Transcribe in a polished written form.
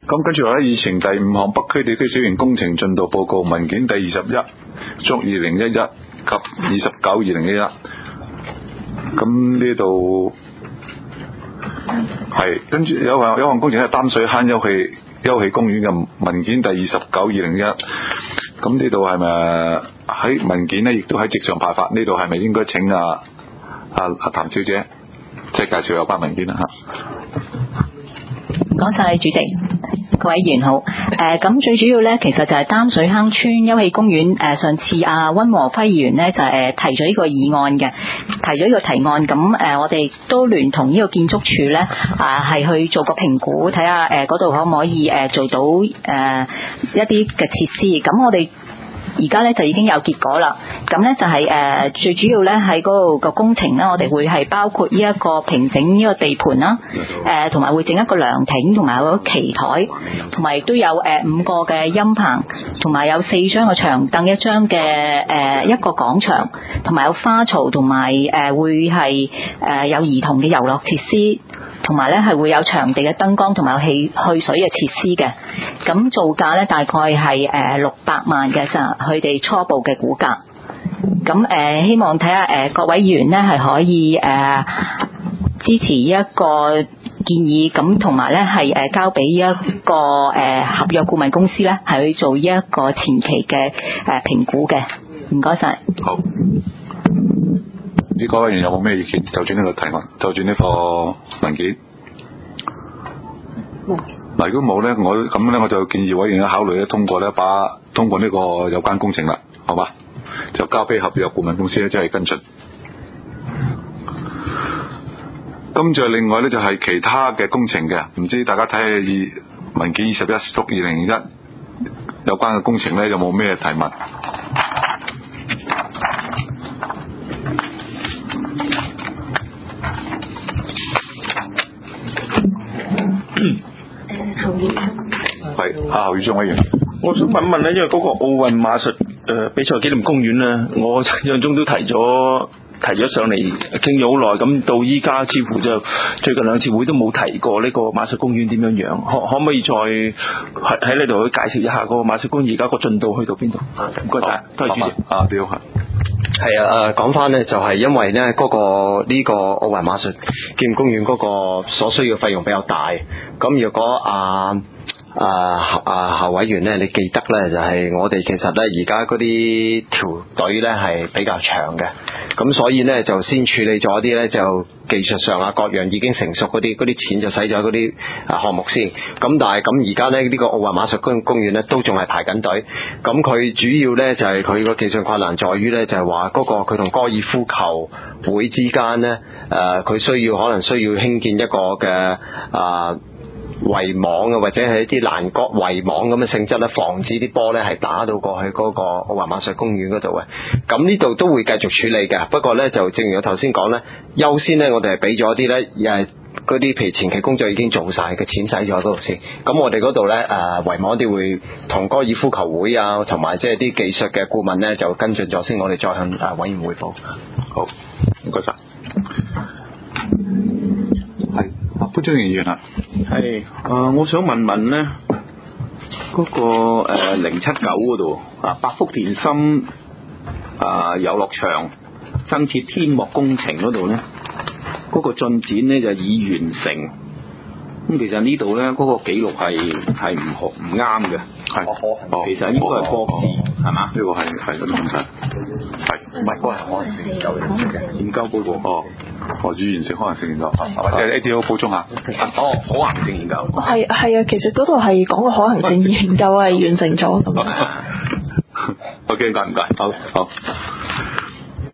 咁跟住話咧，議程第5項北區地區小型工程進度報告文件第21/2011及29/2011。咁呢度係跟住有項工程係擔水坑休憩公園嘅文件第29/2011。咁呢度係咪喺文件呢？亦都喺席上派發？呢度係咪應該請阿譚小姐即係介紹有關文件啦？ 唔該晒主席，各位議員好。咁最主要咧，其實就係擔水坑村休憩公園。上次溫和輝議員咧就提咗呢個議案嘅，提咗呢個提案。咁我哋都聯同呢個建築署咧係去做個評估，睇下嗰度可唔可以做到一啲嘅設施。咁我哋而家咧就已經有結果啦。咁咧就係最主要咧喺嗰度個工程咧，我哋會係包括呢一個平整呢個地盤啦，同埋會整一個涼亭，同埋有個旗台，同埋亦都有5個嘅陰棚，同埋有4張嘅長凳，一張嘅一個廣場，同埋有花槽，同埋會係有兒童嘅遊樂設施。同埋咧係會有場地嘅燈光，同埋有去水嘅設施嘅。咁造價咧大概係600萬嘅咋，佢哋初步嘅估價。咁希望睇下各位議員咧係可以支持一個建議，咁同埋咧係交俾一個合約顧問公司咧係去做呢一個前期嘅評估嘅。唔該晒。 好。唔知各位議員有冇咩意見？就住呢個提案，就住呢個文件。嗱，如果冇咧，我就建議委員考慮咧通過呢個有關工程啦，好嘛？就交俾合約顧問公司咧，即係跟進。咁就另外咧就係其他嘅工程嘅，唔知大家睇下文件21/2011有關嘅工程咧有冇咩提問？係侯宇中委員， 我想問咧，因為嗰個奧運馬術比賽紀念公園咧，我印象中都提咗上嚟傾咗好耐，咁到依家似乎就最近2次會都冇提過呢個馬術公園點樣樣，可唔可以再喺呢度去介紹一下嗰個馬術公園而家個進度去到邊度？唔該晒，多謝主席。 係講翻呢就係因為呢嗰個呢個奧運馬術紀念公園嗰個所需要費用比較大，咁如果侯委員呢，你記得呢就係我哋其實呢而家嗰啲條隊呢係比較長嘅，咁所以呢就先處理咗啲呢就技術上各樣已經成熟嗰啲錢就使咗嗰啲項目先，咁但係咁而家呢個奧運馬術公園呢都仲係排緊隊，咁佢主要呢就係佢個技術困難在於呢就係話嗰個佢同高爾夫球會之間呢，佢可能需要興建一個嘅圍網啊，或者係一啲欄杆圍網咁嘅性質咧，防止啲波咧係打到過去嗰個奧運馬術公園嗰度嘅。咁呢度都會繼續處理嘅，不過咧就正如我頭先講咧，優先咧我哋係俾咗啲咧嗰啲譬如前期工作已經做晒嘅錢使咗嗰度先。咁我哋嗰度咧圍網啲會同高爾夫球會啊，同埋即係啲技術嘅顧問咧就跟進咗先，我哋再向委員匯報。 好，唔該晒。潘忠賢議員啊， 係我想問問咧，嗰個079嗰度百福田心遊樂場增設天幕工程嗰度咧，嗰個進展咧就已完成。咁其實呢度咧嗰個記錄係唔啱嘅，其實應該係擱置，係嘛？ 呢個係咁問題，係唔係嗰個係可能性研究嘅研究報告？已完成可能性研究，或者 ADO 補充下。 可行性研究係啊，其實嗰度係講個可行性研究係完成咗。 OK，唔該，好。